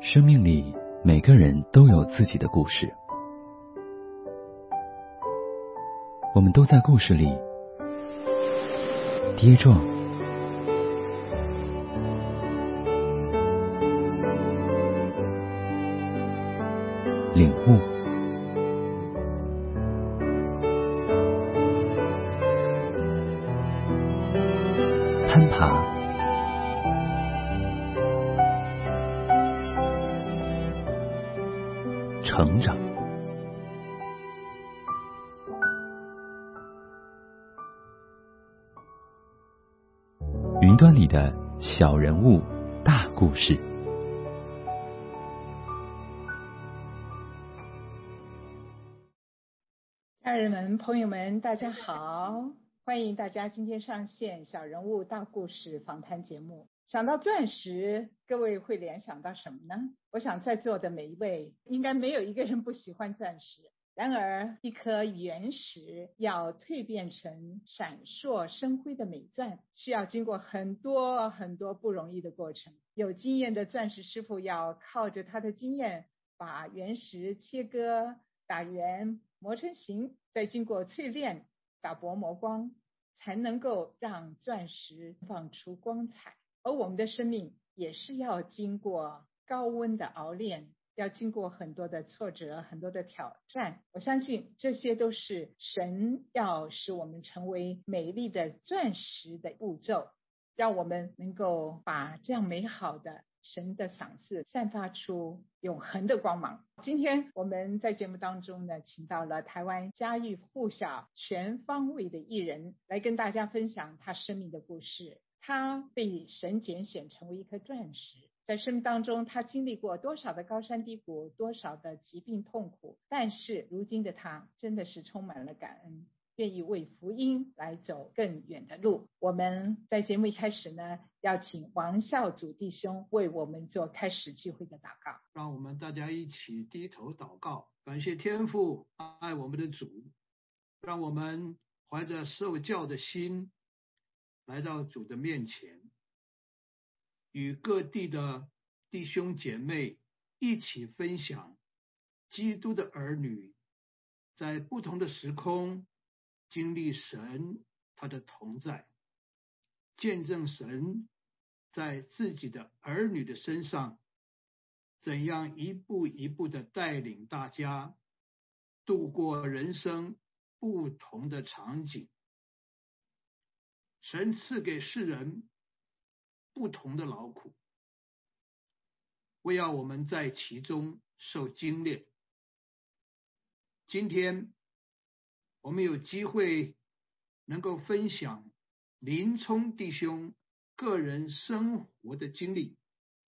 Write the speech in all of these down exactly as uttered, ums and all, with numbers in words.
生命里每个人都有自己的故事，我们都在故事里跌撞、领悟、攀爬、成长。云端里的小人物，大故事。 家人们、朋友们，大家好，欢迎大家今天上线小人物大故事访谈节目。想到钻石，各位会联想到什么呢？我想在座的每一位应该没有一个人不喜欢钻石。然而一颗原石要蜕变成闪烁生辉的美钻，需要经过很多很多不容易的过程。有经验的钻石师傅要靠着他的经验，把原石切割、打圆、磨成形，再经过淬炼、打薄、磨光，才能够让钻石放出光彩。而我们的生命也是要经过高温的熬炼，要经过很多的挫折，很多的挑战。我相信这些都是神要使我们成为美丽的钻石的步骤，让我们能够把这样美好的神的赏赐散发出永恒的光芒。今天我们在节目当中呢，请到了台湾家喻户晓全方位的艺人，来跟大家分享他生命的故事。他被神拣选成为一颗钻石，在生命当中他经历过多少的高山低谷，多少的疾病痛苦，但是如今的他真的是充满了感恩，愿意为福音来走更远的路。我们在节目一开始呢，要请王孝祖弟兄为我们做开始聚会的祷告。 让我们大家一起低头祷告，感谢天父爱我们的主，让我们怀着受教的心来到主的面前，与各地的弟兄姐妹一起分享基督的儿女在不同的时空经历神他的同在，见证神在自己的儿女的身上怎样一步一步的带领大家度过人生不同的场景。神赐给世人不同的劳苦，为要我们在其中受精炼。今天我们有机会能够分享林聪弟兄个人生活的经历，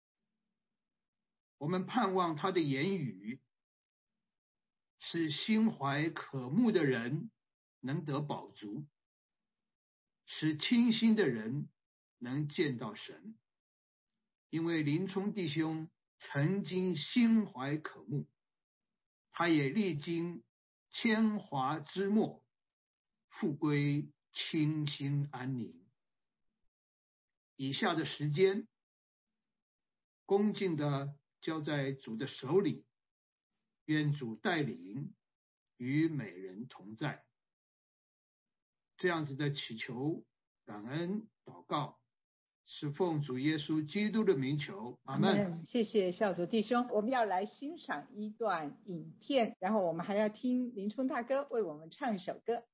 我们盼望他的言语使心怀渴慕的人能得饱足，使清心的人能见到神。因为林聪弟兄曾经心怀渴慕，他也历经千华之末，复归清心安宁。以下的时间恭敬地交在主的手里，愿主带领，与每人同在。这样子的祈求、感恩、祷告，是奉主耶稣基督的名求，阿们。 谢谢孝祖弟兄。我们要来欣赏一段影片，然后我们还要听林冲大哥为我们唱一首歌。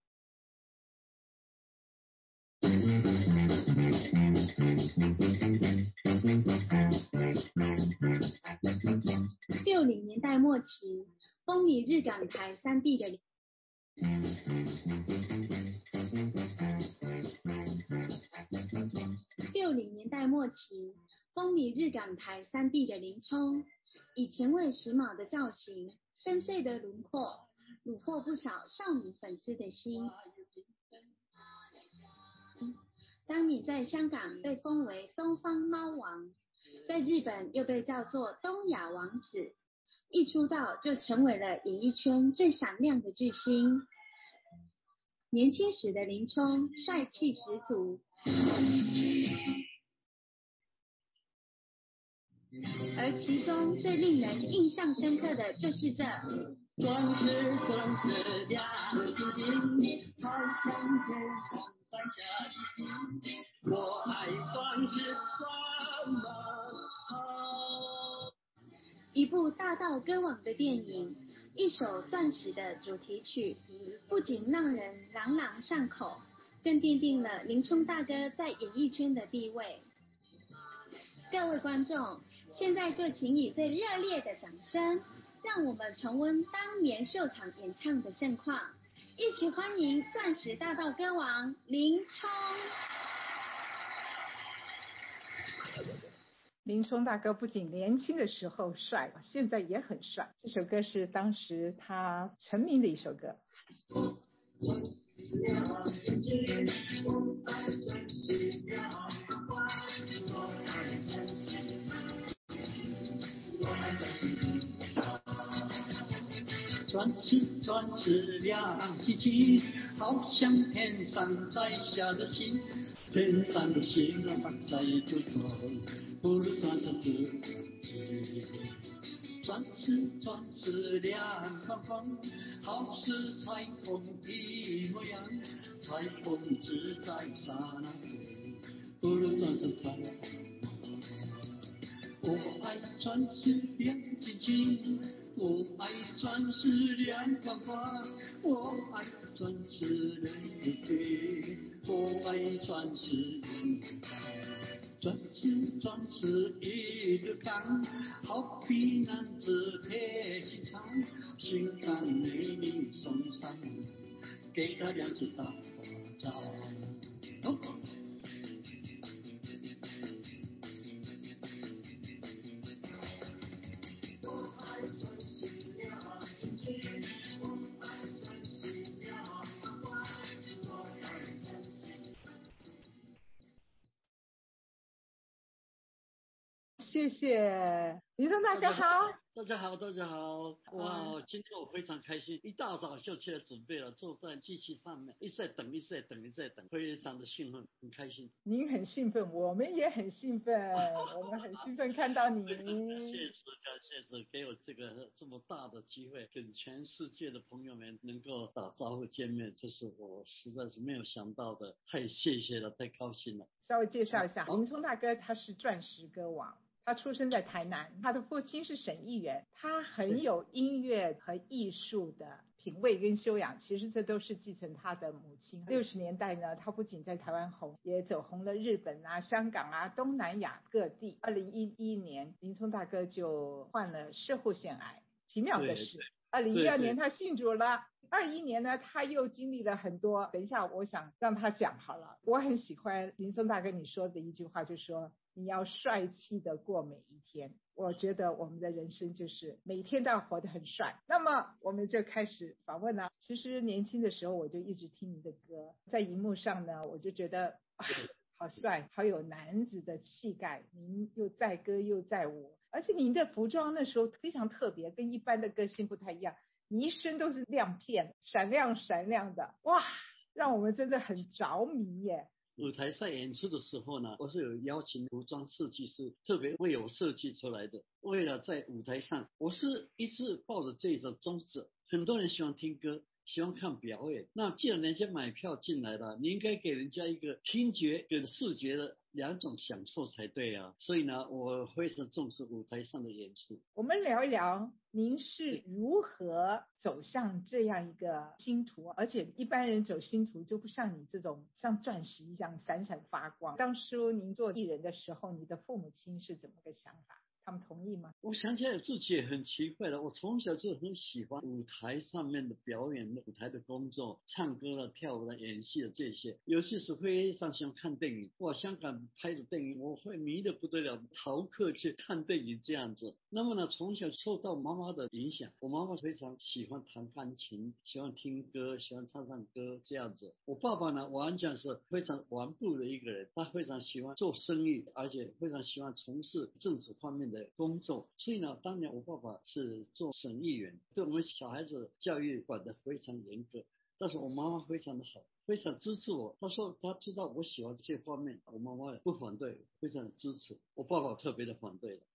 六零年代末期，风靡日港台三地的六零年代末期，风靡日港台三地的林冲，以前卫时髦的造型、深邃的轮廓，虏获不少少女粉丝的心。当你在香港被封为东方猫王，在日本又被叫做东亚王子，一出道就成为了演艺圈最闪亮的巨星。年轻时的林冲帅气十足， 而其中最令人印象深刻的就是这钻石钻石亮晶晶，好像天上摘下的星，我爱钻石这么好。 一部大道歌王的电影，一首钻石的主题曲，不仅让人朗朗上口，更奠定了林冲大哥在演艺圈的地位。各位观众，现在就请以最热烈的掌声，让我们重温当年秀场演唱的盛况，一起欢迎钻石大道歌王林冲。 林冲大哥不仅年轻的时候帅，现在也很帅。这首歌是当时他成名的一首歌。 钻石钻石亮晶晶，好像天上摘下的星，天上的星再不走，不如钻石自己。钻石钻石亮光光，好似彩虹的模样，彩虹只在刹那间，不如钻石彩虹。我爱钻石亮晶晶，我爱钻石亮光光，我爱钻石亮飞飞，我爱钻石亮钻石钻石一个钢，好比男子铁心肠，心肝美女送上门，给他两只大巴掌。哦谢谢林冲大哥好。 大家好，大家好！哇，今天我非常开心，一大早就起来准备了，坐在机器上面，一直在等，一直在等，一直在等，非常的兴奋，很开心。 您很兴奋，我们也很兴奋，我们很兴奋看到你。 谢谢感谢主给我这个这么大的机会，跟全世界的朋友们能够打招呼见面，这是我实在是没有想到的，太谢谢了，太高兴了。 稍微介绍一下，林冲大哥他是钻石歌王。他出生在台南，他的父亲是省议员，他很有音乐和艺术的品味跟修养，其实这都是继承他的母亲。六十年代呢，他不仅在台湾红，也走红了日本啊、香港啊、东南亚各地。二零一一年，林冲大哥就患了摄护腺癌，奇妙的是，二零一二年他信主了。二一年呢，他又经历了很多。等一下，我想让他讲好了。我很喜欢林冲大哥你说的一句话，就是说你要帅气的过每一天。我觉得我们的人生就是每天都要活得很帅。那么我们就开始访问了。其实年轻的时候我就一直听您的歌，在荧幕上呢，我就觉得、啊、好帅，好有男子的气概。您又载歌又载舞，而且您的服装那时候非常特别，跟一般的歌星不太一样。你一身都是亮片，闪亮闪亮的，哇，让我们真的很着迷耶。 舞台上演出的时候呢，我是有邀请服装设计师特别为我设计出来的，为了在舞台上，我是一直抱着这种宗旨。很多人喜欢听歌，喜欢看表演，那既然人家买票进来了，你应该给人家一个听觉跟视觉的两种享受才对啊。所以呢，我非常重视舞台上的演出。 我们聊一聊您是如何走向这样一个星途，而且一般人走星途就不像你这种像钻石一样闪闪发光。当初您做艺人的时候，你的父母亲是怎么个想法？他们同意吗？ 我想起来自己也很奇怪的，我从小就很喜欢舞台上面的表演的舞台的工作，唱歌了、跳舞了、演戏的这些，尤其是非常喜欢看电影。哇，香港拍的电影我会迷得不得了，逃课去看电影这样子。那么呢，从小受到妈妈的影响，我妈妈非常喜欢弹钢琴，喜欢听歌，喜欢唱唱歌这样子。我爸爸呢，完全是非常顽固的一个人，他非常喜欢做生意，而且非常喜欢从事政治方面的工作。所以呢，当年我爸爸是做省议员，对我们小孩子教育管得非常严格，但是我妈妈非常的好，非常支持我。她说她知道我喜欢这方面，我妈妈不反对，非常支持。我爸爸特别的反对的。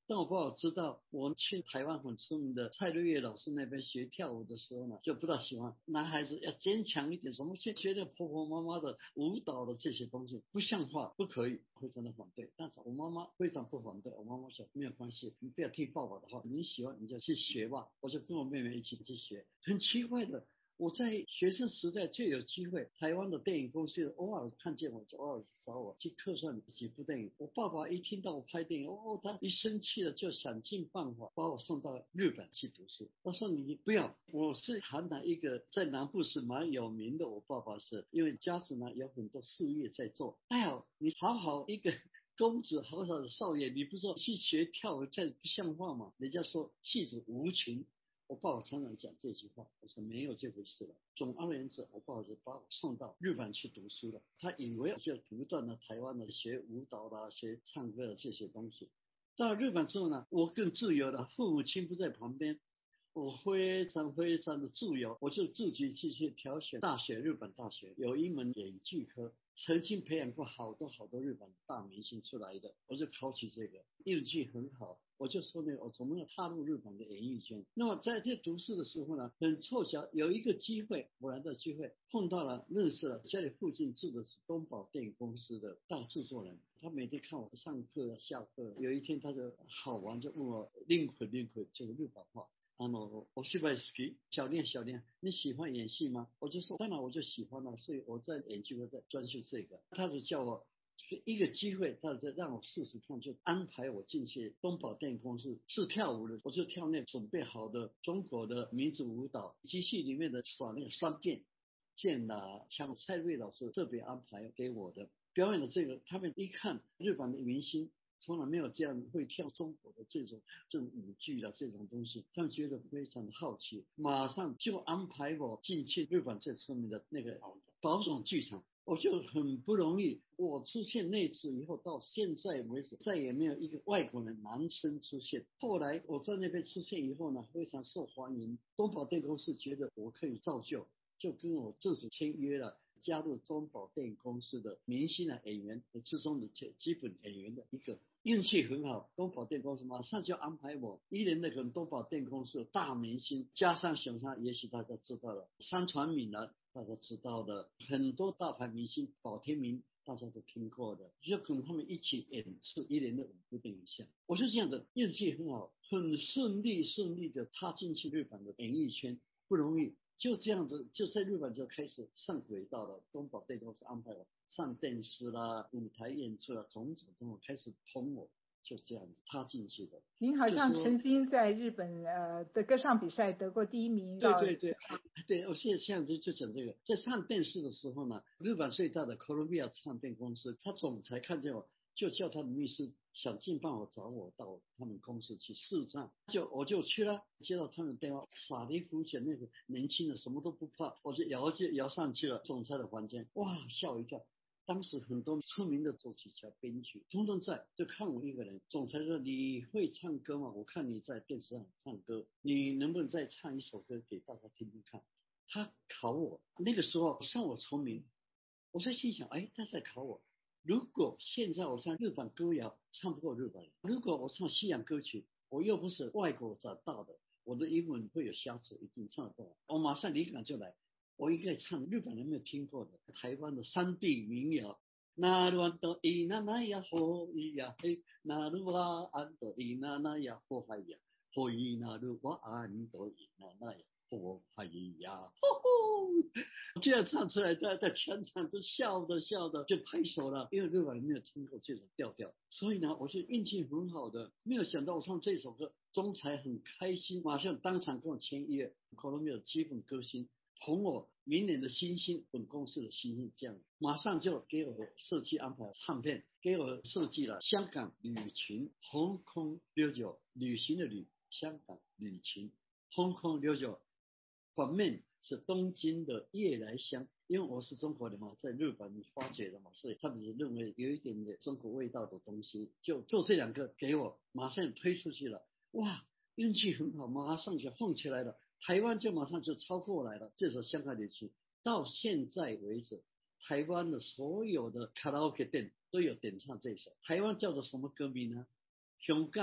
当我爸爸知道我去台湾很出名的蔡瑞月老师那边学跳舞的时候呢，就不大喜欢。男孩子要坚强一点，什么去学的婆婆妈妈的舞蹈的这些东西不像话，不可以，非常的反对。但是我妈妈非常不反对，我妈妈说没有关系，你不要听爸爸的话，你喜欢你就去学吧。我就跟我妹妹一起去学。很奇怪的，我在学生时代就有机会，台湾的电影公司偶尔看见我，就偶尔找我去客串几部电影。我爸爸一听到我拍电影，哦，他一生气了，就想尽办法把我送到日本去读书。他说你不要，我是谈谈一个在南部是蛮有名的，我爸爸是因为家族呢有很多事业在做。哎呀，你好好一个公子，好好的少爷，你不是说去学跳舞，这不像话吗？人家说戏子无情。我爸爸常常讲这句话，我说没有这回事了。总而言之，我爸爸就把我送到日本去读书了。他以为我就不断的台湾的学舞蹈啦、学唱歌的这些东西。到日本之后呢，我更自由了，父母亲不在旁边，我非常非常的自由，我就自己去去挑选大学，日本大学有一门演剧科，曾经培养过好多好多日本大明星出来的，我就考起这个，运气很好。我就说呢，我怎么样踏入日本的演艺圈？那么在这读书的时候呢，很凑巧有一个机会，偶然的机会碰到了，认识了家里附近住的是东宝电影公司的大制作人，他每天看我上课下课，有一天他就好玩，就问我令魁令魁就是日本话。あの、お芝居好き？小练小练，你喜欢演戏吗？我就说，当然我就喜欢了，所以我在演剧，我在专修这个。他就叫我一个机会，他就让我试试看，就安排我进去东宝电影公司，是跳舞的，我就跳那准备好的中国的民族舞蹈，机器里面的耍那个双剑、剑啊、枪，蔡瑞老师特别安排给我的表演的这个，他们一看日本的明星。从来没有这样会跳中国的这种这种舞剧的这种东西，他们觉得非常的好奇，马上就安排我进去日本最出名的那个宝冢剧场。我就很不容易，我出现那次以后到现在为止，再也没有一个外国人男生出现。后来我在那边出现以后呢，非常受欢迎，东宝电影公司觉得我可以造就，就跟我正式签约了。加入中宝电影公司的明星的演员之中的基本演员的一个，运气很好，东宝电影公司马上就安排我一年的跟东宝电影公司的大明星，加上熊山，也许大家知道了，山川敏呢大家知道的，很多大牌明星，宝天明大家都听过的，就跟他们一起演出一年的五部电影项，我是这样的，运气很好，很顺利顺利的踏进去日本的演艺圈，不容易。就这样子，就在日本就开始上轨道了。东宝电影公司安排我上电视啦、舞台演出啦，种种种种开始捧我，就这样子踏进去的。 您好像曾经在日本呃的歌唱比赛得过第一名。 对对对，对，我现在现在就讲这个，在上电视的时候呢，日本最大的哥伦比亚唱片公司，他总裁看见我，就叫他的秘书想尽办法找我到他们公司去试唱，就我就去了，接到他们的电话，傻里胡写那个年轻人什么都不怕，我就摇就摇上去了总裁的房间，哇，吓我一跳。当时很多出名的作曲家、编曲通通在，就看我一个人。总裁说：“你会唱歌吗？我看你在电视上唱歌，你能不能再唱一首歌给大家听听看？”他考我，那个时候算我聪明，我在心想：哎，他在考我。如果现在我唱日本歌谣，唱不过日本人；如果我唱西洋歌曲，我又不是外国长大的，我的英文会有瑕疵，一定唱不过。我马上灵感就来。我应该唱日本人没有听过的台湾的山地民谣。那鲁安多伊那那呀吼伊呀嘿，那鲁瓦安多伊那那呀吼嗨呀，吼伊那鲁瓦安多伊那那呀吼嗨呀，吼吼！这样唱出来，在在全场都笑的笑的就拍手了，因为日本人没有听过这种调调，所以呢，我是运气很好的，没有想到我唱这首歌，总裁很开心，马上当场跟我签约，哥伦比亚基本歌星。同我明年的新星，本公司的新星，这样马上就给我设计安排唱片，给我设计了香港旅情 Hong Kong 六九，旅行的旅，香港旅情 Hong Kong 六九，反面是东京的夜来香，因为我是中国人嘛，在日本发掘的嘛，所以他们也认为有一点点中国味道的东西，就做这两个给我，马上推出去了，哇，运气很好，马上就放起来了。台湾就马上就超过来了，这首香港旅情到现在为止，台湾的所有的卡拉 OK 店都有点唱这首。台湾叫做什么歌名呢？香港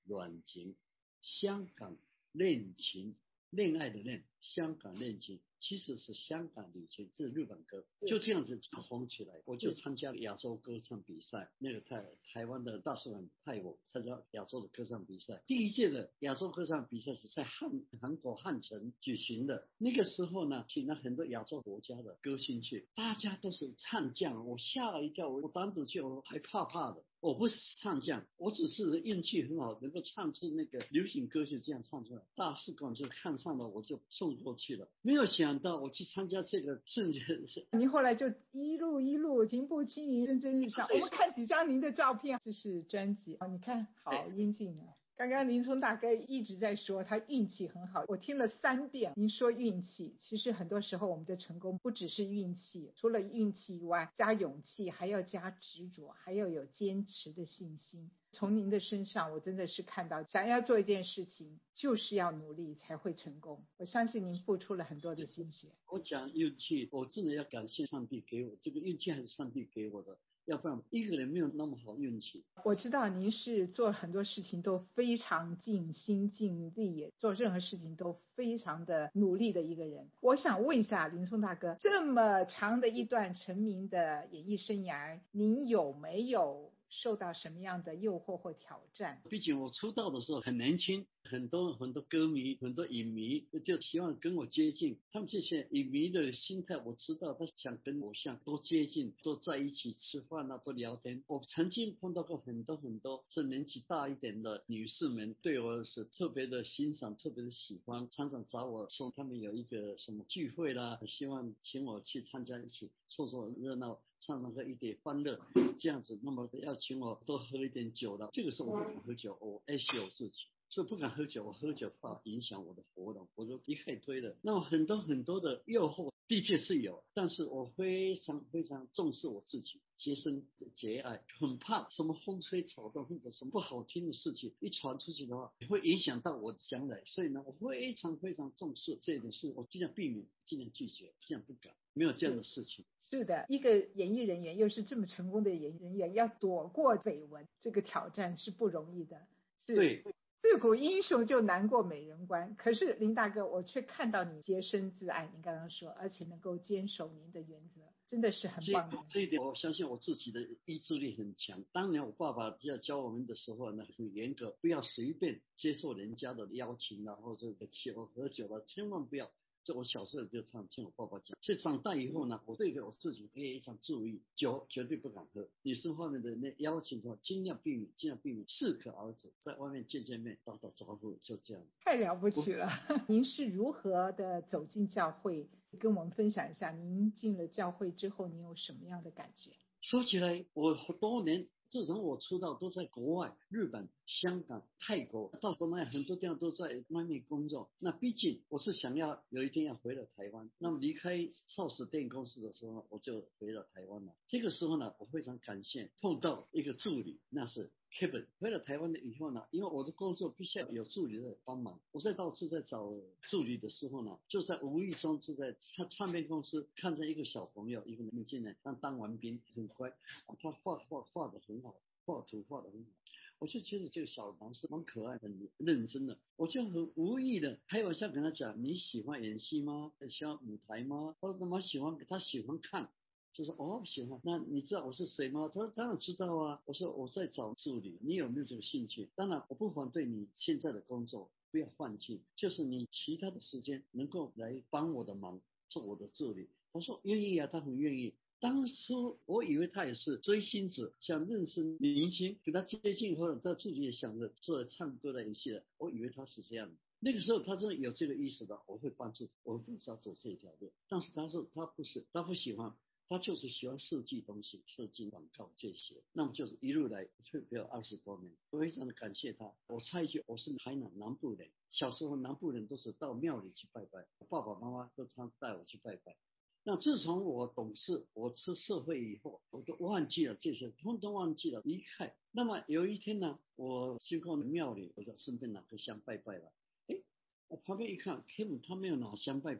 软情，香港恋情，恋爱的恋，香港恋情其实是香港旅情，这是日本歌，就这样子红起来。我就参加亚洲歌唱比赛，那个台台湾的大使馆派我参加亚洲的歌唱比赛。第一届的亚洲歌唱比赛是在汉韩国汉城举行的，那个时候呢，请了很多亚洲国家的歌星去，大家都是唱将，我吓了一跳，我单独去我还怕怕的。我不是唱将，我只是运气很好，能够唱出那个流行歌曲，这样唱出来。大使馆就看上了，我就送过去了。没有想到我去参加这个瞬间， 您后来就一路一路平步青云，蒸蒸日上。我们看几张您的照片，这是专辑啊，你看好英俊啊。刚刚林聪大哥一直在说他运气很好，我听了三遍您说运气。其实很多时候我们的成功不只是运气，除了运气以外，加勇气，还要加执着，还要有坚持的信心。从您的身上我真的是看到，想要做一件事情就是要努力才会成功。我相信您付出了很多的心血。 我讲运气，我真的要感谢上帝给我这个运气，还是上帝给我的，要不然一个人没有那么好运气。 我知道您是做很多事情都非常尽心尽力，做任何事情都非常的努力的一个人。我想问一下林聪大哥，这么长的一段成名的演艺生涯，您有没有受到什么样的诱惑或挑战？ 毕竟我出道的时候很年轻，很多很多歌迷，很多影迷就希望跟我接近。他们这些影迷的心态我知道，他想跟偶像多接近，多在一起吃饭啊，多聊天。我曾经碰到过很多很多是年纪大一点的女士们，对我是特别的欣赏，特别的喜欢，常常找我说他们有一个什么聚会啦，希望请我去参加，一起凑凑热闹，唱唱歌一点欢乐这样子。那么要请我多喝一点酒的，这个时候我不敢喝酒，我爱惜我自己，所以不敢喝酒。我喝酒怕影响我的活动，我就一概推了。那么很多很多的诱惑的确是有，但是我非常非常重视我自己，洁身节爱，很怕什么风吹草动或者什么不好听的事情一传出去的话，会影响到我将来。所以呢，我非常非常重视这件事，我尽量避免，尽量拒绝，尽量不敢，没有这样的事情。 是的，一个演艺人员，又是这么成功的演艺人员，要躲过绯闻，这个挑战是不容易的。是对， 自古英雄就难过美人关。可是林大哥，我却看到你洁身自爱，您刚刚说，而且能够坚守您的原则，真的是很棒的。 这一点我相信我自己的意志力很强。当年我爸爸要教我们的时候呢，很严格，不要随便接受人家的邀请啊，或者请我喝酒了，千万不要。这我小时候就常听我爸爸讲，所以长大以后呢，我对我自己非常注意，酒绝对不敢喝，女生方面的那邀请的话，尽量避免，尽量避免，适可而止，在外面见见面，打打招呼，就这样。 太了不起了！您是如何的走进教会？跟我们分享一下，您进了教会之后，您有什么样的感觉？ 说起来，我多年。自从我出道都在国外，日本、香港、泰国，到国内很多地方都在外面工作。那毕竟我是想要有一天要回了台湾。那么离开少时电影公司的时候，我就回了台湾了。这个时候呢，我非常感谢碰到一个助理，那是 Kevin。回了台湾的以后呢，因为我的工作必须要有助理在帮忙，我在到处在找助理的时候呢，就在无意中就在他唱片公司看见一个小朋友，一个年轻人，刚当完兵，很乖，他画画画得很好。画图画得很好，我就觉得这个小男生蛮可爱的，很认真的，我就很无意的开玩笑跟他讲：你喜欢演戏吗？喜欢舞台吗？他说那么喜欢，他喜欢看，就说哦喜欢。那你知道我是谁吗？他说当然知道啊。我说我在找助理，你有没有这个兴趣？当然我不反对你现在的工作，不要放弃，就是你其他的时间能够来帮我的忙，做我的助理。他说愿意啊，他很愿意。当初我以为他也是追星者，想认识明星，跟他接近后，他自己也想着做唱歌的演戏的，我以为他是这样的。那个时候他真的有这个意识的，我会帮助，我不知道走这条路。但是他说他不是，他不喜欢，他就是喜欢设计东西，设计广告这些。那么就是一路来退别二十多年，我非常的感谢他。我插一句，我是台南南部人，小时候南部人都是到庙里去拜拜，爸爸妈妈都常带我去拜拜。那自从我懂事，我出社会以后，我都忘记了这些，通通忘记了，离开。那么有一天呢，我经过庙里，我就顺便拿个香拜拜了。哎，我旁边一看 ，Kevin 他没有拿香拜拜，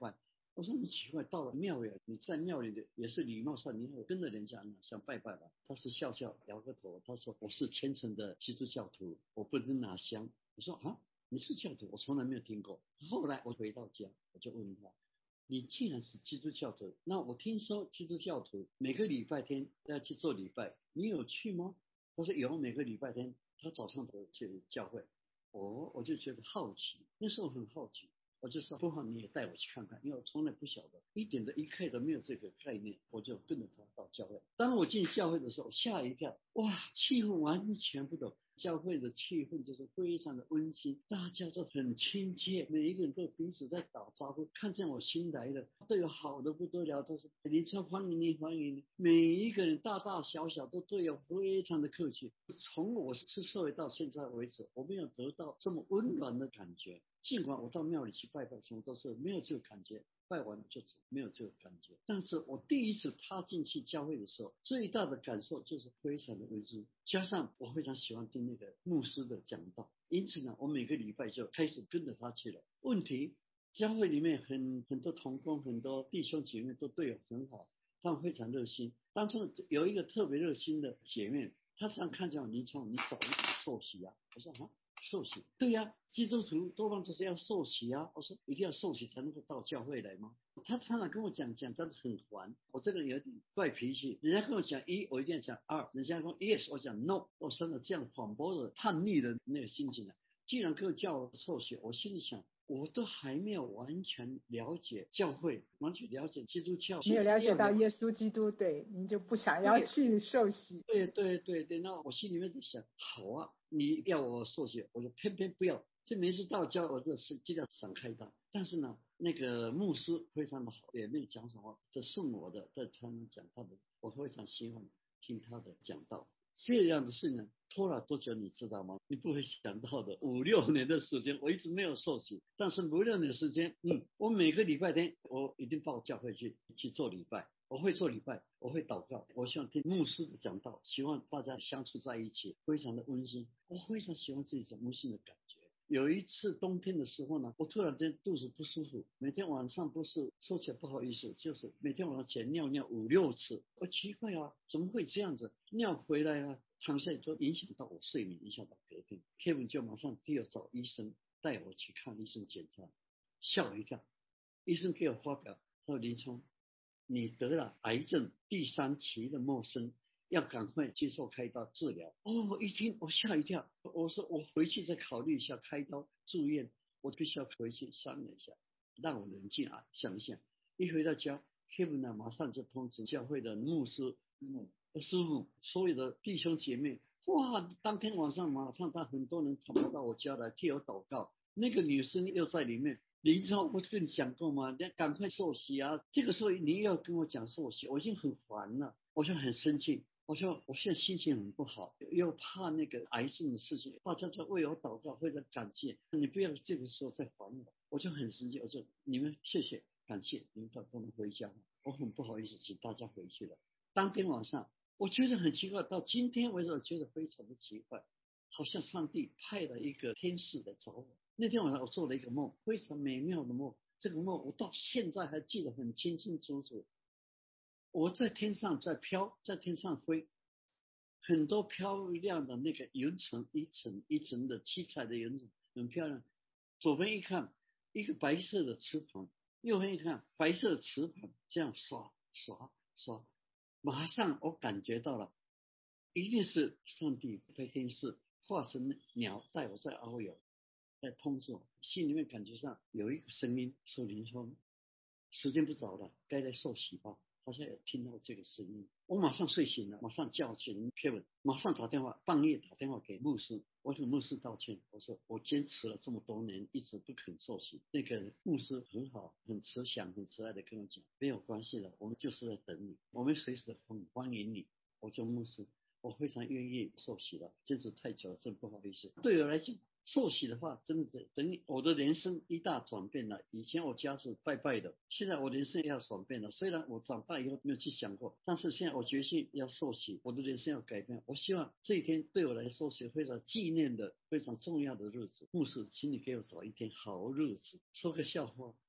我说你奇怪，到了庙里，你在庙里的也是礼貌上，你会跟着人家想拜拜吧。他是笑笑摇个头，他说我是虔诚的基督教徒，我不知拿香。我说啊，你是教徒？我从来没有听过。后来我回到家，我就问他，你既然是基督教徒，那我听说基督教徒每个礼拜天要去做礼拜，你有去吗？他说有，每个礼拜天他早上都去教会。哦，我就觉得好奇，那时候很好奇。我就说不妨你也带我去看看，因为我从来不晓得，一点的一概都没有这个概念，我就跟着他到教会。当我进教会的时候，吓一跳，哇，气氛完全不同。教会的气氛就是非常的温馨，大家都很亲切，每一个人都彼此在打招呼。看见我新来的，对我好的不得了，都是林超欢迎你，欢迎你。每一个人大大小小都对我非常的客气。从我出社会到现在为止，我没有得到这么温暖的感觉。尽管我到庙里去拜拜，什么都是没有这个感觉，拜完就没有这个感觉。但是我第一次踏进去教会的时候，最大的感受就是非常的温馨，加上我非常喜欢听那个牧师的讲道，因此呢，我每个礼拜就开始跟着他去了。问题，教会里面很很多同工，很多弟兄姐妹都对我很好，他们非常热心。当初有一个特别热心的姐妹，她常看见我，林聪，你早一点受洗啊。我说啊，受洗？对呀、啊，基督徒多半都是要受洗啊。我说一定要受洗才能够到教会来吗？他常常跟我讲讲，但是很烦。我这个人有点怪脾气，人家跟我讲一，我一定要讲二；人家说 yes， 我讲 no。我生了这样反驳的叛逆的那个心情了。既然跟我叫我受洗，我心里想，我都还没有完全了解教会，完全了解基督教， 没有了解到耶稣基督，对，您就不想要去受洗。 对对对对，那我心里面就想，好啊，你要我受洗，我就偏偏不要。这每次到教我就是尽量闪开他。但是呢，那个牧师非常的好，也没有讲什么，就顺我的，在他们讲他的，我非常喜欢听他的讲道。这样的事呢，拖了多久你知道吗？你不会想到的，五六年的时间，我一直没有受洗。但是五六年的时间，嗯，我每个礼拜天我一定到教会去去做礼拜。我会做礼拜，我会祷告，我希望听牧师的讲道，希望大家相处在一起，非常的温馨。我非常喜欢这种温馨的感觉。有一次冬天的时候呢，我突然间肚子不舒服，每天晚上不是说起来不好意思，就是每天晚上起来尿尿五六次。我奇怪啊，怎么会这样子？尿回来啊，躺下就影响到我睡眠，影响到隔天。Kevin 就马上就要找医生，带我去看医生检查，吓我一跳。医生给我发表，他说林聪，你得了癌症第三期的末生，要赶快接受开刀治疗。哦，一听我吓一跳，我说我回去再考虑一下开刀住院，我必须要回去商量一下，让我冷静啊，想一想。一回到家 ，Kevin 呢马上就通知教会的牧师、嗯、师傅，所有的弟兄姐妹，哇，当天晚上马上他很多人跑到我家来替我祷告，那个女生又在里面。林超，我跟你讲过吗？你要赶快受洗啊！这个时候你要跟我讲受洗，我已经很烦了，我就很生气。我说我现在心情很不好，又怕那个癌症的事情，大家在为我祷告，非常感谢。你不要这个时候再烦我，我就很生气。我说你们谢谢，感谢你们都能回家。我很不好意思，请大家回去了。当天晚上，我觉得很奇怪，到今天为止，我觉得非常的奇怪，好像上帝派了一个天使来找我。那天晚上我做了一个梦，非常美妙的梦。这个梦我到现在还记得很清清楚楚。我在天上在飘，在天上飞，很多漂亮的那个云层，一层一层的七彩的云层，很漂亮。左边一看，一个白色的翅膀，右边一看，白色的翅膀，这样刷刷刷，马上我感觉到了，一定是上帝派天使化成鸟带我在遨游。在通知我，心里面感觉上有一个声音说：“林聪，时间不早了，该来受洗吧。”好像有听到这个声音，我马上睡醒了，马上叫醒 Kevin， 马上打电话，半夜打电话给牧师，我跟牧师道歉，我说我坚持了这么多年，一直不肯受洗。那个牧师很好，很慈祥，很慈爱的跟我讲，没有关系的，我们就是在等你，我们随时很欢迎你。我说牧师，我非常愿意受洗了，坚持太久了，真不好意思。对我来讲，受洗的话，真的是等于我的人生一大转变了。以前我家是拜拜的，现在我人生要转变了。虽然我长大以后没有去想过，但是现在我决心要受洗，我的人生要改变。我希望这一天对我来说是非常纪念的、非常重要的日子。牧师，请你给我找一天好日子。说个笑话，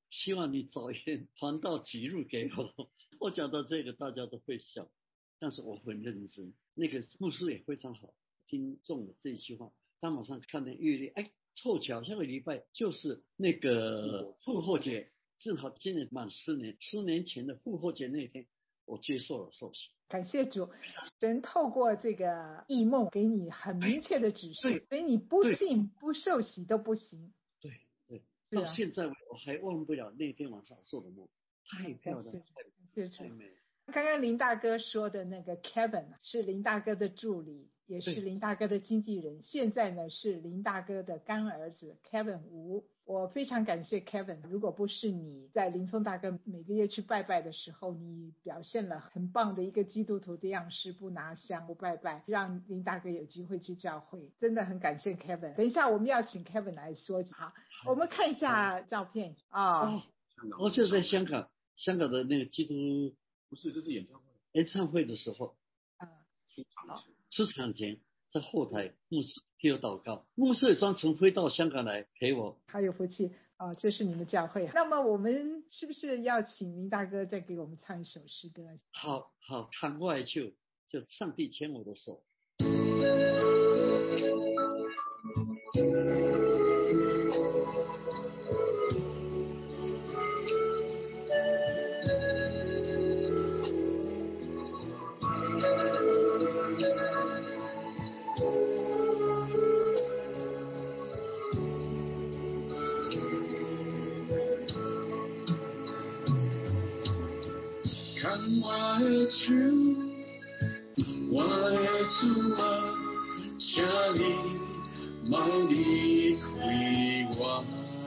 希望你早一点还到几路给我。我讲到这个大家都会笑，但是我很认真。那个牧师也非常好，听中了这一句话，他马上看见月历，哎，凑巧下个礼拜就是那个复活节，正好今年满十年，十年前的复活节那天，我接受了受洗。 感谢主，神透过这个异梦给你很明确的指示，所以你不信不受洗都不行。 对对，到现在我还忘不了那天晚上做的梦，太漂亮，太太美了。 刚刚林大哥说的那个 Kevin 是林大哥的助理，也是林大哥的经纪人，现在呢是林大哥的干儿子 Kevin 吴。我非常感谢 Kevin， 如果不是你在林聪大哥每个月去拜拜的时候，你表现了很棒的一个基督徒的样式，不拿香不拜拜，让林大哥有机会去教会，真的很感谢 Kevin。 等一下我们要请 Kevin 来说。好，我们看一下照片啊、 哦哦，就是在香港香港的那个基督， 不是，这是演唱会演唱会的时候啊， 出场前在后台牧师替我祷告，牧师也专程飞到香港来陪我， 好有福气啊！这是你们教会。那么我们是不是要请林大哥再给我们唱一首诗歌？ 好好，看外就就上帝牵我的手。 我的手，我的主啊，请你莫离开我。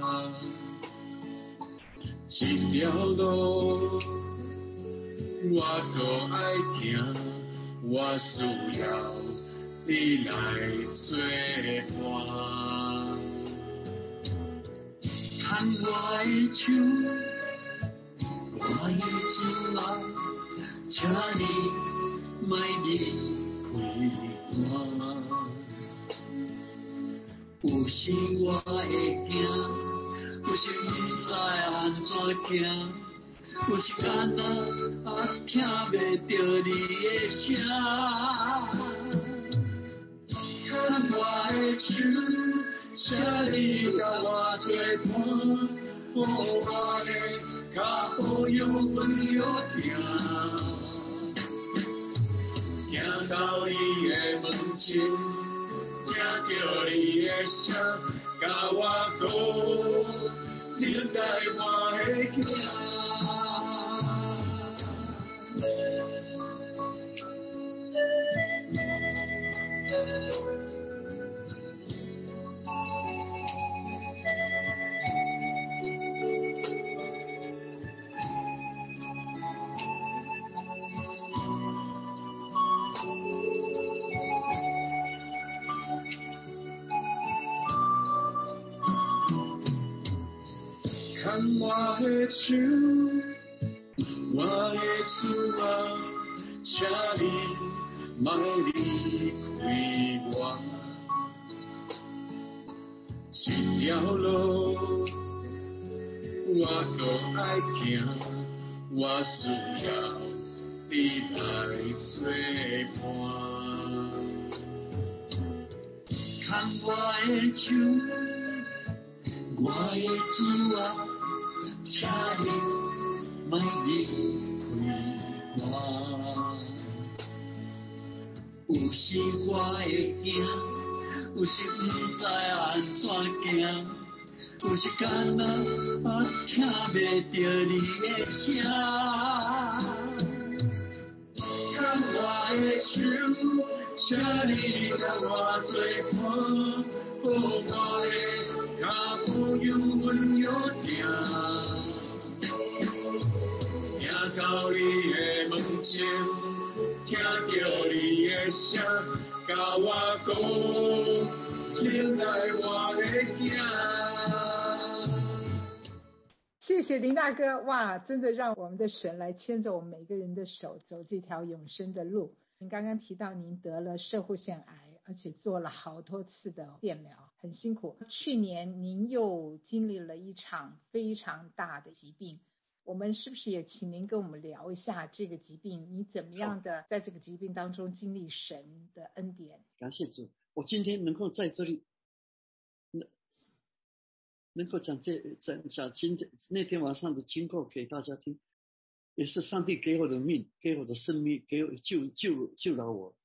这条路我搁爱行，我需要你来作伴。看我的手，我的主啊，请你莫离开我。有时我会惊，有时不知安怎行，有时敢若啊听袂到你的声。看我的手，请你甲我作伴，好我的甲保佑阮着行。行到你的门前，听着你的声，甲我讲，你来我的行。看我的手，我的主啊，请你莫离开我。这条路我搁爱行，我需要你来作伴。看我的手，我的主啊，请你莫离开我。有时我会惊，有时不知安怎行，有时敢若啊听袂到你的声。看我的手，请你甲我作伴，好我的脚步有阮着行。行到你的门前，听着你的声，甲我讲，你来我的行。 谢谢林大哥，哇，真的让我们的神来牵着我们每个人的手，走这条永生的路。您刚刚提到您得了射护腺癌而且做了好多次的电疗，很辛苦。去年您又经历了一场非常大的疾病，我们是不是也请您跟我们聊一下这个疾病，你怎么样的在这个疾病当中经历神的恩典？ 感谢主，我今天能够在这里能能够讲这讲讲今天那天晚上的经过给大家听，也是上帝给我的命，给我的生命，给我救救救了我。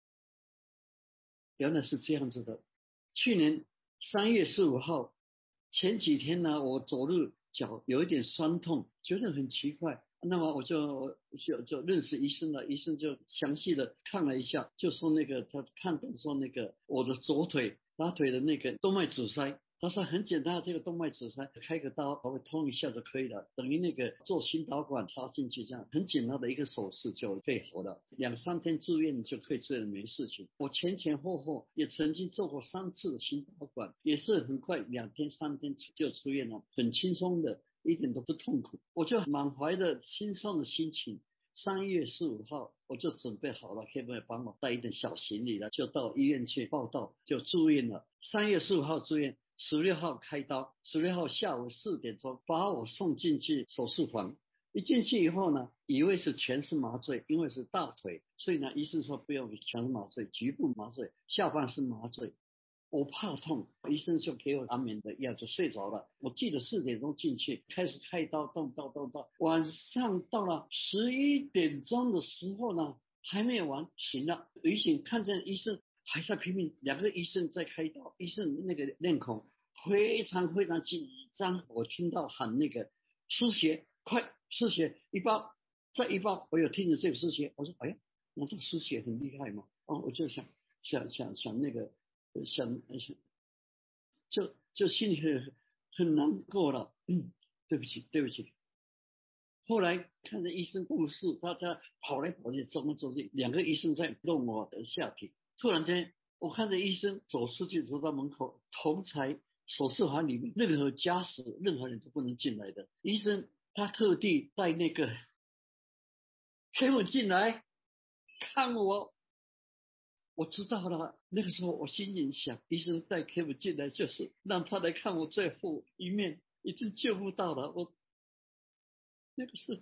原来是这样子的。去年三月十五号前几天呢，我走路脚有一点酸痛，觉得很奇怪。那么我就就就认识医生了，医生就详细的看了一下，就说那个他判断说那个我的左腿大腿的那个动脉阻塞。他说很简单，这个动脉阻塞开个刀稍微通一下就可以了，等于那个做心导管插进去，这样很简单的一个手术就可以好了，两三天住院就可以出院，没事情。我前前后后也曾经做过三次的心导管，也是很快两天三天就出院了，很轻松的，一点都不痛苦。我就满怀着轻松的心情，三月十五号我就准备好了，可不可以帮我带一点小行李了，就到医院去报到，就住院了。三月十五号住院，十六号开刀，十六号下午四点钟把我送进去手术房。一进去以后呢，以为是全身麻醉，因为是大腿，所以呢医生说不用全身麻醉，局部麻醉，下半身麻醉。我怕痛，医生就给我安眠的药，就睡着了。我记得四点钟进去，开始开刀，动刀动刀。晚上到了十一点钟的时候呢，还没有完，醒了，一醒看见医生还在拼命，两个医生在开刀，医生那个面孔非常非常紧张。我听到喊那个输血，快输血一包，再一包。我有听着这个输血，我说哎呀，难道输血很厉害吗？哦，我就想想想想那个。想想就就心里很很难过了，嗯，对不起对不起。后来看着医生护士，他他跑来跑去，走来走去，两个医生在弄我的下体。突然间，我看着医生走出去，走到门口，同才手术房里面，任何家属、任何人都不能进来的。医生他特地带那个陪我进来看我。我知道了，那个时候我心里想，医生带 Kevin 进来就是让他来看我最后一面，已经救不到了。我那个是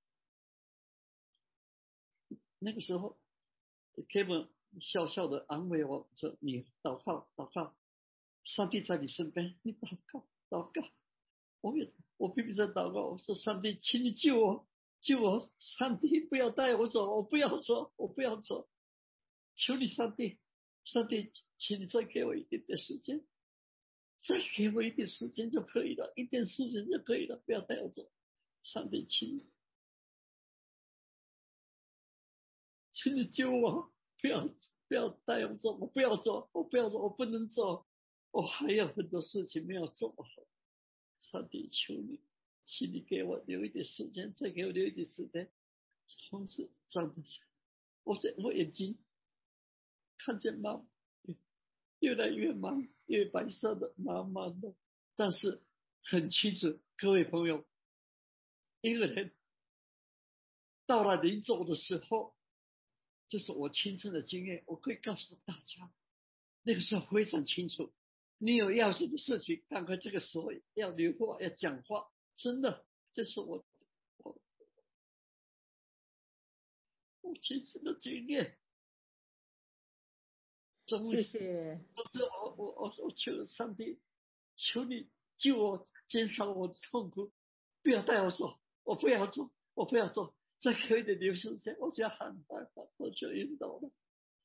那个时候 Kevin 笑笑的安慰我说：“你祷告祷告，上帝在你身边，你祷告祷告。”我也我拼命在祷告，我说：“上帝，请你救我救我，上帝不要带我走，我不要走，我不要走。求你上帝，上帝，请你再给我一点点时间，再给我一点时间就可以了，一点时间就可以了，不要带我走。上帝，请你，请你救我，不要不要带我走，我不要走，我不要走，我不能走，我还有很多事情没有做好。上帝，求你，请你给我留一点时间，再给我留一点时间。”从此站得起，我在我眼睛看见茫，越来越茫，越白色的茫茫的，但是很清楚，各位朋友，一个人到了临走的时候，这是我亲身的经验，我可以告诉大家，那个时候非常清楚，你有要紧的事情，赶快这个时候要留话，要讲话，真的，这是我我我亲身的经验。 谢谢。 我我我我求上帝，求你救我，减少我的痛苦，不要带我走，我不要走，我不要走，再给我一点留时间，我就要喊喊喊，我就晕倒了。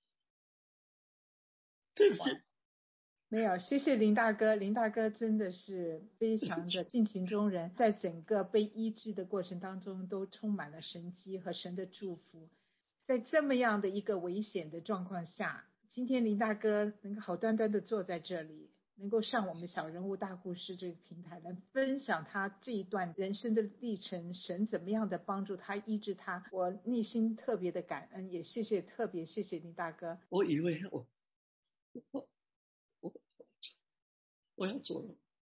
对不起。 没有，谢谢林大哥，林大哥真的是非常的性情中人，在整个被医治的过程当中都充满了神迹和神的祝福。在这么样的一个危险的状况下，今天林大哥能够好端端的坐在这里，能够上我们小人物大故事这个平台来分享他这一段人生的历程，神怎么样的帮助他医治他，我内心特别的感恩，也谢谢特别谢谢林大哥。 我以为我我我我要走了，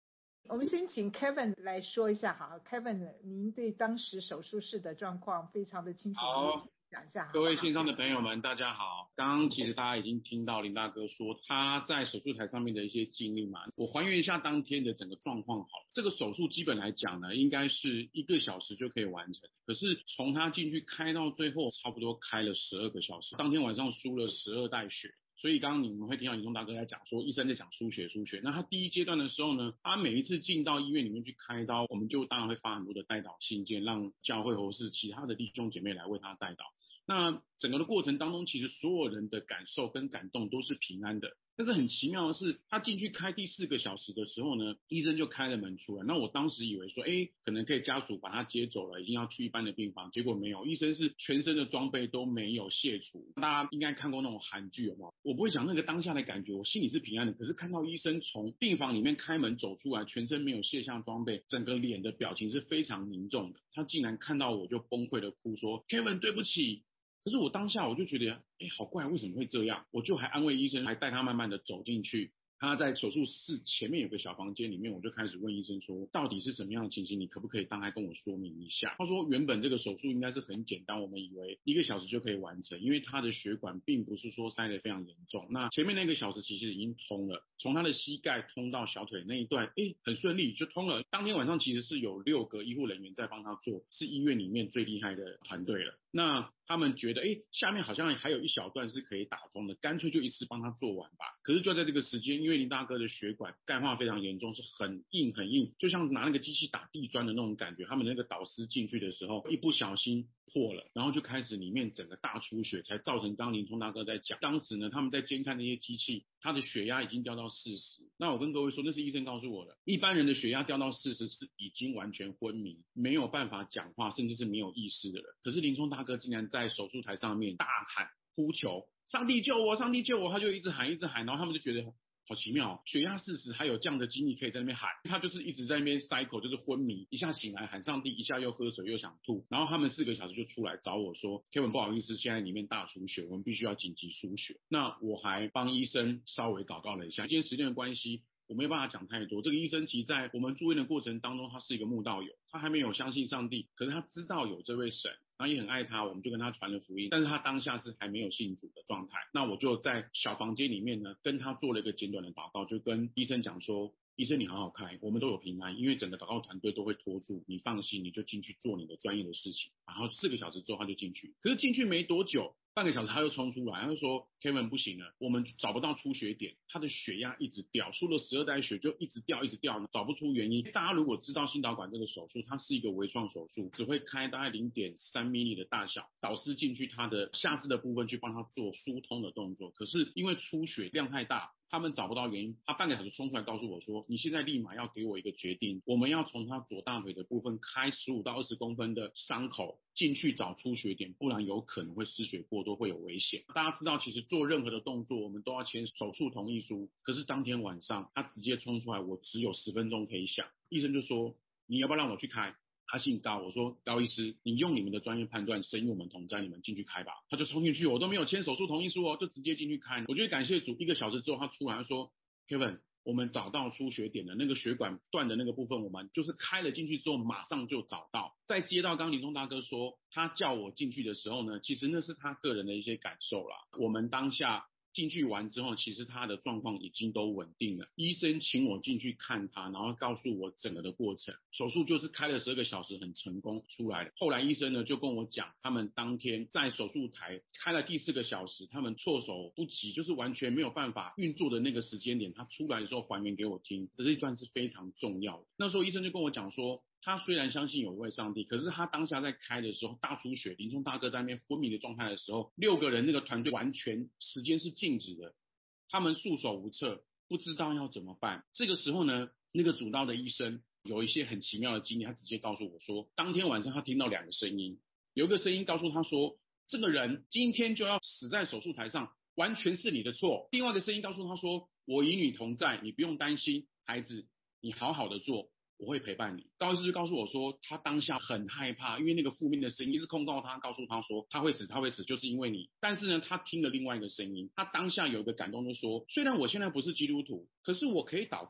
我们先请 Kevin 来说一下好 ，Kevin， 您对当时手术室的状况非常的清楚， 好， 讲一下好不好？ 各位线上的朋友们，大家好。刚刚其实大家已经听到林大哥说他在手术台上面的一些经历嘛，我还原一下当天的整个状况好了。这个手术基本来讲呢，应该是一个小时就可以完成，可是从他进去开到最后，差不多开了十二个小时。当天晚上输了十二袋血。所以刚刚你们会听到林中大哥在讲说，医生在讲输血输血。那他第一阶段的时候呢，他每一次进到医院里面去开刀，我们就当然会发很多的代祷信件，让教会或是其他的弟兄姐妹来为他代祷。那整个的过程当中，其实所有人的感受跟感动都是平安的。但是很奇妙的是，他进去开第四个小时的时候呢，医生就开了门出来。那我当时以为说，哎，可能可以家属把他接走了，已经要去一般的病房，结果没有，医生是全身的装备都没有卸除。大家应该看过那种韩剧有没有？我不会讲那个当下的感觉，我心里是平安的。可是看到医生从病房里面开门走出来，全身没有卸下装备，整个脸的表情是非常凝重的。他竟然看到我就崩溃的哭说 ，Kevin 对不起。可是我当下我就觉得，哎，好怪，为什么会这样？我就还安慰医生，还带他慢慢的走进去。他在手术室前面有个小房间里面，我就开始问医生说，到底是什么样的情形？你可不可以大概跟我说明一下？他说，原本这个手术应该是很简单，我们以为一个小时就可以完成，因为他的血管并不是说塞得非常严重。那前面那个小时其实已经通了，从他的膝盖通到小腿那一段，哎，很顺利就通了。当天晚上其实是有六个医护人员在帮他做，是医院里面最厉害的团队了。那他们觉得，哎，下面好像还有一小段是可以打通的，干脆就一次帮他做完吧。可是就在这个时间，因为林大哥的血管钙化非常严重，是很硬很硬，就像拿那个机器打地砖的那种感觉。他们那个导丝进去的时候，一不小心破了，然后就开始里面整个大出血，才造成刚刚林聪大哥在讲，当时呢他们在监看那些机器，他的血压已经掉到四十。那我跟各位说，那是医生告诉我的，一般人的血压掉到四十是已经完全昏迷，没有办法讲话，甚至是没有意识的人。可是林聪大哥竟然在手术台上面大喊呼求，上帝救我，上帝救我，他就一直喊一直喊，然后他们就觉得好奇妙，血压四十还有这样的经历可以在那边喊，他就是一直在那边 cycle， 就是昏迷，一下醒来喊上帝，一下又喝水又想吐，然后他们四个小时就出来找我说 Kevin 不好意思，现在里面大出血，我们必须要紧急输血。那我还帮医生稍微祷告了一下，今天时间的关系我没有办法讲太多。这个医生其实在我们住院的过程当中，他是一个慕道友，他还没有相信上帝，可是他知道有这位神，然后也很爱他，我们就跟他传了福音，但是他当下是还没有信主的状态。那我就在小房间里面呢，跟他做了一个简短的祷告，就跟医生讲说，医生你好好开，我们都有平安，因为整个祷告团队都会拖住，你放心，你就进去做你的专业的事情。然后四个小时之后他就进去，可是进去没多久，半个小时他又冲出来，他就说 Kevin 不行了，我们找不到出血点，他的血压一直掉，输了十二袋血就一直掉一直掉，找不出原因。大家如果知道心导管这个手术，它是一个微创手术，只会开大概 零点三 毫米的大小，导丝进去他的下肢的部分去帮他做疏通的动作，可是因为出血量太大，他们找不到原因，他半个小时冲出来告诉我说，你现在立马要给我一个决定，我们要从他左大腿的部分开十五到二十公分的伤口进去找出血点，不然有可能会失血过多，会有危险。大家知道其实做任何的动作我们都要签手术同意书，可是当天晚上他直接冲出来，我只有十分钟可以想，医生就说你要不要让我去开，他姓高，我说高医师，你用你们的专业判断，神与我们同在，你们进去开吧。他就冲进去，我都没有签手术同意书哦，就直接进去开。我觉得感谢主，一个小时之后他出来，他说 Kevin 我们找到出血点的那个血管断的那个部分，我们就是开了进去之后马上就找到。再接到刚林中大哥说他叫我进去的时候呢，其实那是他个人的一些感受啦。我们当下进去完之后，其实他的状况已经都稳定了。医生请我进去看他，然后告诉我整个的过程。手术就是开了十二个小时，很成功出来了。后来医生呢就跟我讲，他们当天在手术台开了第四个小时，他们措手不及，就是完全没有办法运作的那个时间点，他出来的时候还原给我听。这一段是非常重要的。那时候医生就跟我讲说，他虽然相信有一位上帝，可是他当下在开的时候大出血，林聪大哥在那边昏迷的状态的时候，六个人那个团队完全时间是静止的，他们束手无策，不知道要怎么办。这个时候呢，那个主刀的医生有一些很奇妙的经历，他直接告诉我说，当天晚上他听到两个声音，有一个声音告诉他说，这个人今天就要死在手术台上，完全是你的错。另外一个声音告诉他说，我与你同在，你不用担心，孩子，你好好的做，我会陪伴你。高医师就告诉我说，他当下很害怕，因为那个负面的声音一直控告他，告诉他说他会死他会死就是因为你。但是呢，他听了另外一个声音，他当下有一个感动，就说虽然我现在不是基督徒，可是我可以祷告啊，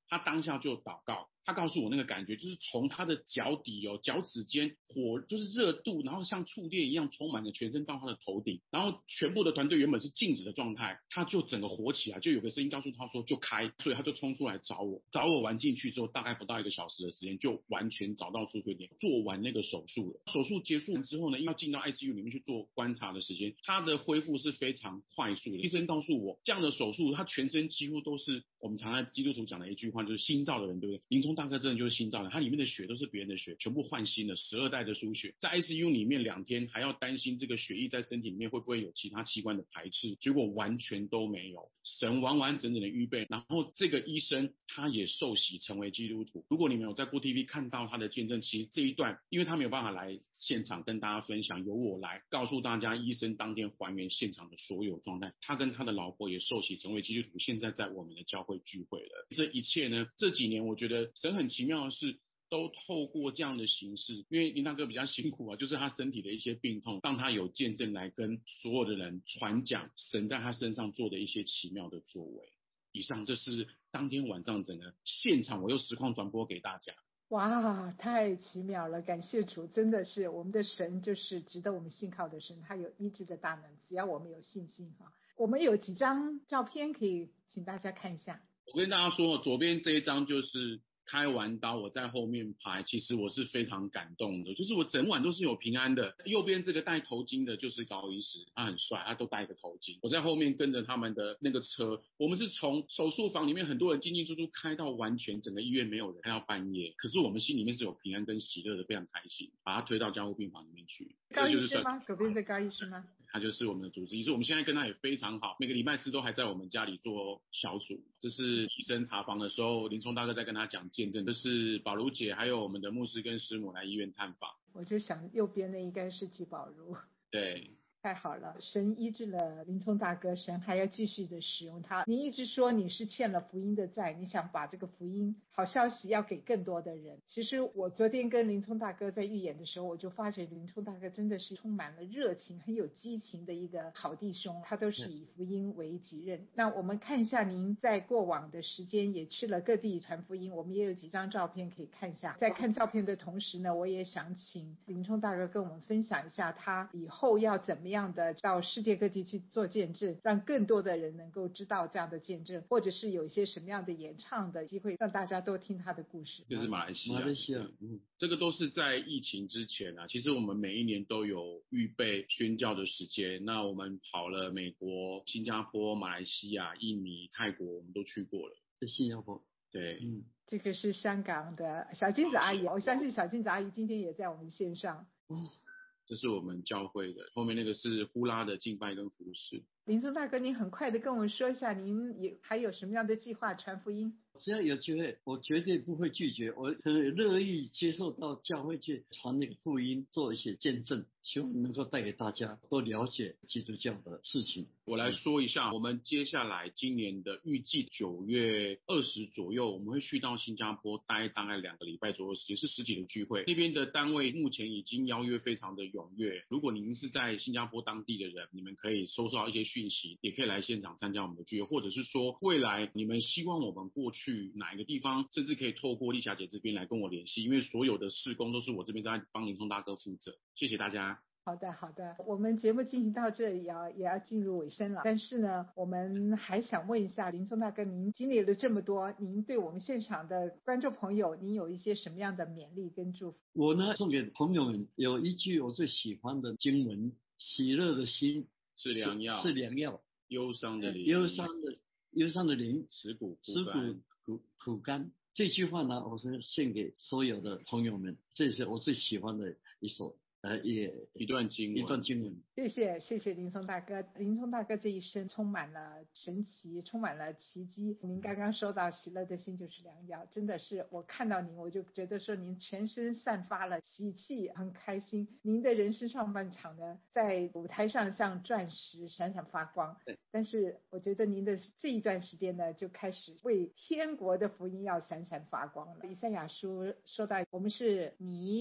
他当下就祷告，他告诉我那个感觉就是从他的脚底哦，脚趾间火就是热度，然后像触电一样充满了全身到他的头顶，然后全部的团队原本是静止的状态，他就整个火起来，就有个声音告诉他说就开，所以他就冲出来找我，找我完进去之后，大概不到一个小时的时间就完全找到出水点，做完那个手术了。手术结束完之后呢，要进到 I C U 里面去做观察的时间，他的恢复是非常快速的。医生告诉我，这样的手术他全身几乎都是我们常在基督徒讲的一句话，就是心脏的人，对不对？林聪大哥真的就是心脏的，他里面的血都是别人的血，全部换新了，十二代的输血，在 I C U 里面两天还要担心这个血液在身体里面会不会有其他器官的排斥，结果完全都没有，神完完整整的预备。然后这个医生他也受洗成为基督徒。如果你们有在郭 T V 看到他的见证，其实这一段因为他没有办法来现场跟大家分享，由我来告诉大家医生当天还原现场的所有状态。他跟他的老婆也受洗成为基督徒，现在在我们的教会聚会了。这一切呢，这几年我觉得神很奇妙的是都透过这样的形式，因为林大哥比较辛苦啊，就是他身体的一些病痛，让他有见证来跟所有的人传讲神在他身上做的一些奇妙的作为。以上这是当天晚上整个现场我又实况转播给大家。 哇，太奇妙了，感谢主，真的是我们的神就是值得我们信靠的神，他有医治的大能，只要我们有信心哈。我们有几张照片可以请大家看一下。 我跟大家说，左边这一张就是开完刀我在后面拍，其实我是非常感动的，就是我整晚都是有平安的。右边这个戴头巾的就是高医师，他很帅，他都戴一个头巾，我在后面跟着他们的那个车，我们是从手术房里面很多人进进出出开到完全整个医院没有人，开到半夜，可是我们心里面是有平安跟喜乐的，非常开心，把他推到加护病房里面去。 高医师吗？左边是高医师吗？ 他就是我们的主治医师，我们现在跟他也非常好，每个礼拜四都还在我们家里做小组。这是医生查房的时候，林聪大哥在跟他讲见证，这是宝如姐还有我们的牧师跟师母来医院探访。 我就想右边那应该是季宝如。 对。 太好了，神医治了林聪大哥，神还要继续的使用他。你一直说你是欠了福音的债，你想把这个福音好消息要给更多的人。其实我昨天跟林聪大哥在预演的时候，我就发觉林聪大哥真的是充满了热情，很有激情的一个好弟兄，他都是以福音为己任。那我们看一下您在过往的时间也去了各地传福音，我们也有几张照片可以看一下。在看照片的同时呢，我也想请林聪大哥跟我们分享一下他以后要怎么样这样的到世界各地去做见证，让更多的人能够知道这样的见证，或者是有一些什么样的演唱的机会，让大家都听他的故事。 这是马来西亚， 马来西亚， 嗯，这个都是在疫情之前啊。其实我们每一年都有预备宣教的时间，那我们跑了美国、新加坡、马来西亚、印尼、泰国，我们都去过了。 在新加坡， 对， 嗯， 这个是香港的小金子阿姨，我相信小金子阿姨今天也在我们线上。 哦， 这是我们教会的，后面那个是呼啦的敬拜跟服事。 林聪大哥，您很快的跟我们说一下，您也还有什么样的计划传福音？ 只要有机会，我绝对不会拒绝，我很乐意接受到教会去传那个福音，做一些见证，希望能够带给大家多了解基督教的事情。 我来说一下，我们接下来今年的预计九月二十左右，我们会去到新加坡待大概两个礼拜左右的时间，是实体的聚会。那边的单位目前已经邀约非常的踊跃，如果您是在新加坡当地的人，你们可以收到一些讯息，也可以来现场参加我们的聚会，或者是说未来你们希望我们过去哪一个地方，甚至可以透过丽霞姐这边来跟我联系，因为所有的事工都是我这边在帮林聪大哥负责。谢谢大家。 好的好的，我们节目进行到这里啊，也要进入尾声了。但是呢，我们还想问一下林聪大哥，您经历了这么多，您对我们现场的观众朋友，您有一些什么样的勉励跟祝福？ 我呢，送给朋友们有一句我最喜欢的经文：喜乐的心是良药， 是良药； 忧伤的灵， 忧伤的忧伤的灵， 使骨使骨苦苦干。这句话呢，我是献给所有的朋友们，这是我最喜欢的一首。呃，也一段经文， 一段经文。 谢谢，谢谢林聪大哥。林聪大哥这一生充满了神奇，充满了奇迹。您刚刚说到喜乐的心就是良药，真的是我看到您，我就觉得说您全身散发了喜气，很开心。您的人生上半场呢，在舞台上像钻石闪闪发光，但是我觉得您的这一段时间呢，就开始为天国的福音要闪闪发光了。以赛亚书说到，我们是迷。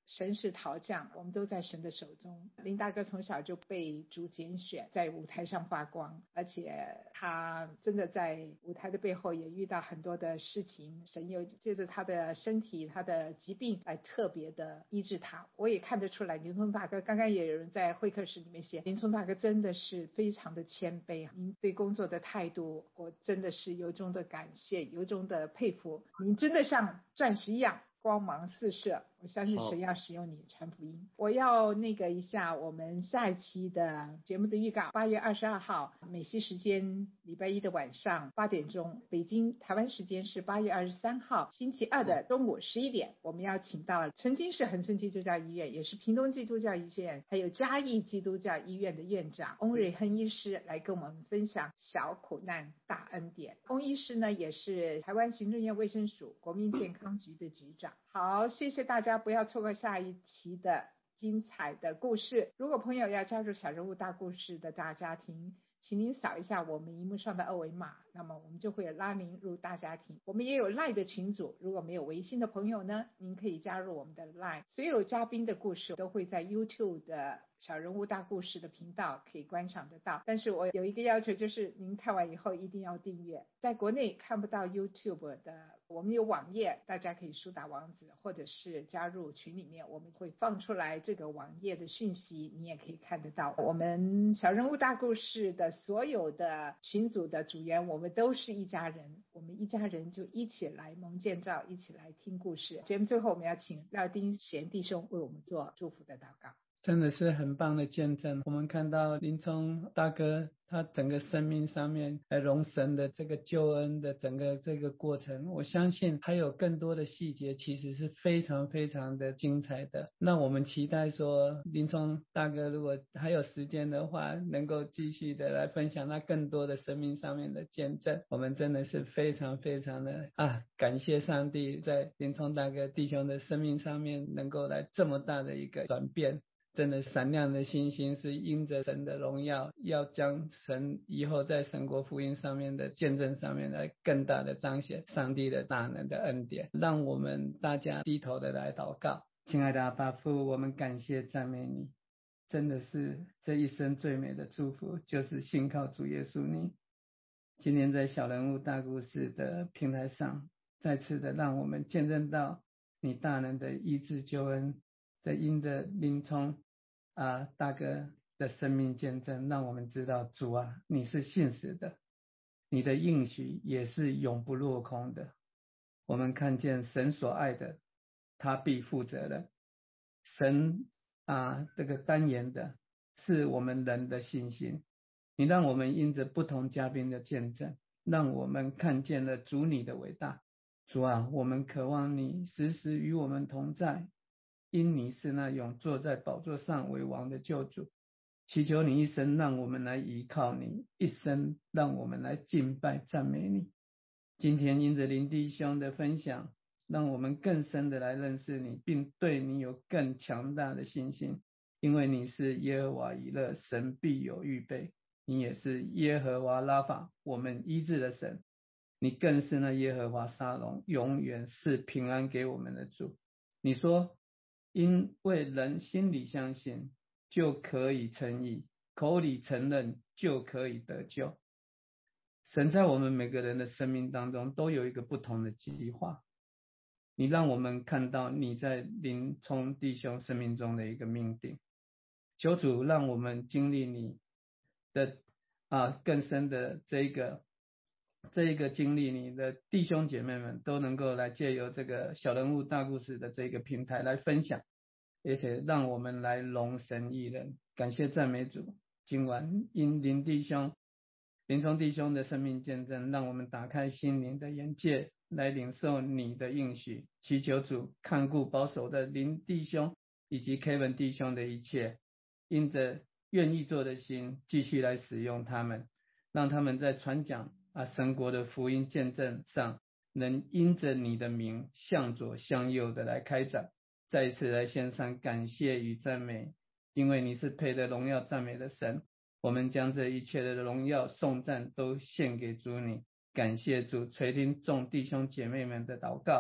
神是陶匠，我们都在神的手中。林大哥从小就被主拣选，在舞台上发光，而且他真的在舞台的背后也遇到很多的事情，神又借着他的身体他的疾病来特别的医治他。我也看得出来，林聪大哥刚刚也有人在会客室里面写，林聪大哥真的是非常的谦卑，您对工作的态度我真的是由衷的感谢，由衷的佩服，您真的像钻石一样光芒四射，我相信神要使用你传福音。我要那个一下我们下一期的节目的预告，八月二十二号美西时间礼拜一的晚上八点钟，北京台湾时间是八月二十三号星期二的中午十一点，我们要请到曾经是恒春基督教医院，也是屏东基督教医院，还有嘉义基督教医院的院长翁瑞亨医师来跟我们分享小苦难大恩典。翁医师呢也是台湾行政院卫生署国民健康局的局长。好，谢谢大家，不要错过下一期的精彩的故事。如果朋友要加入小人物大故事的大家庭，请您扫一下我们荧幕上的二维码，那么我们就会拉您入大家庭。我们也有 LINE 的群组，如果没有微信的朋友呢，您可以加入我们的 LINE。 所有嘉宾的故事都会在 YouTube 的小人物大故事的频道可以观赏得到，但是我有一个要求，就是您看完以后一定要订阅。在国内看不到 YouTube 的，我们有网页，大家可以输打网址或者是加入群里面，我们会放出来这个网页的讯息，你也可以看得到。我们小人物大故事的所有的群组的组员，我们都是一家人，我们一家人就一起来蒙建造，一起来听故事。节目最后我们要请廖丁贤弟兄为我们做祝福的祷告。 真的是很棒的见证，我们看到林聪大哥他整个生命上面来荣神的这个救恩的整个这个过程，我相信还有更多的细节其实是非常非常的精彩的。那我们期待说林聪大哥如果还有时间的话，能够继续的来分享他更多的生命上面的见证。我们真的是非常非常的啊感谢上帝在林聪大哥弟兄的生命上面能够来这么大的一个转变。真的闪亮的星星是因着神的荣耀，要将神以后在神国福音上面的见证上面来更大的彰显上帝的大能的恩典。让我们大家低头的来祷告。亲爱的阿爸父，我们感谢赞美你，真的是这一生最美的祝福就是信靠主耶稣你。今天在小人物大故事的平台上，再次的让我们见证到你大能的医治救恩，在因着林聪啊大哥的生命见证，让我们知道主啊你是信实的，你的应许也是永不落空的。我们看见神所爱的他必负责任，神啊这个单言的是我们人的信心。你让我们因着不同嘉宾的见证，让我们看见了主你的伟大。主啊，我们渴望你时时与我们同在，因你是那永坐在宝座上为王的救主。祈求你一生让我们来依靠你，一生让我们来敬拜赞美你。今天因着林弟兄的分享，让我们更深的来认识你，并对你有更强大的信心。因为你是耶和华以勒，神必有预备，你也是耶和华拉法，我们医治的神。你更是那耶和华沙龙，永远是平安给我们的主。你说因为人心里相信就可以称义，口里承认就可以得救。神在我们每个人的生命当中都有一个不同的计划，你让我们看到你在林聪弟兄生命中的一个命定。求主让我们经历你的啊更深的这一个这一个经历，你的弟兄姐妹们都能够来借由这个小人物大故事的这个平台来分享，而且让我们来荣神益人。感谢赞美主，今晚因林弟兄林聪弟兄的生命见证，让我们打开心灵的眼界，来领受你的应许。祈求主看顾保守的林弟兄以及 Kevin 弟兄的一切，因着愿意做的心继续来使用他们，让他们在传讲啊神国的福音见证上，能因着你的名向左向右的来开展。再一次来献上感谢与赞美，因为你是配得荣耀赞美的神。我们将这一切的荣耀颂赞都献给主你。感谢主垂听众弟兄姐妹们的祷告，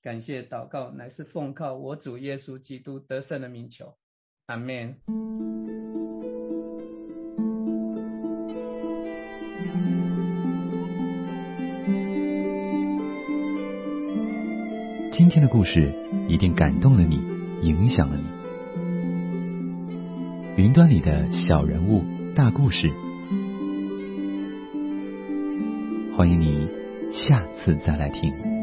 感谢祷告乃是奉靠我主耶稣基督得胜的名求，阿们。 今天的故事一定感动了你，影响了你。云端里的小人物大故事，欢迎你下次再来听。